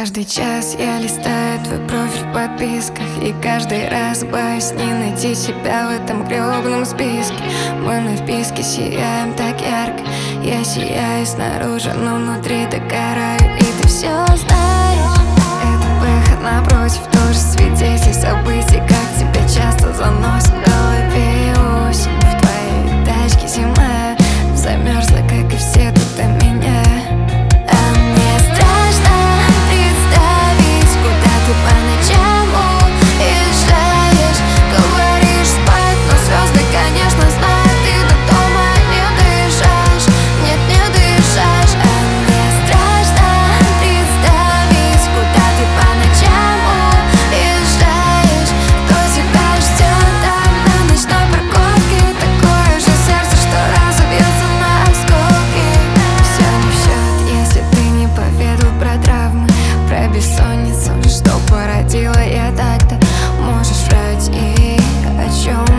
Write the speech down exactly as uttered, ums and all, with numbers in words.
Каждый час я листаю твой профиль в подписках, и каждый раз боюсь не найти себя в этом грёбаном списке. Мы на вписке сияем так ярко, я сияю снаружи, но внутри догораю. И ты все знаешь, это пыха напротив, тоже свидетель событий. Как тебя часто заносит в голове осень, в твоей тачке зима замерзла, как и все тут до меня. По ночам уезжаешь, говоришь спать, но звезды, конечно, знают, ты до дома не доезжаешь, нет, не доезжаешь. А мне страшно представить, куда ты по ночам уезжаешь, кто тебя ждет там на ночной парковке. Такое же сердце, что разобьется на осколки. Все не в счет, если ты не поведал про травмы, про бессонницу, что породила я так-то. Можешь врать, и о чем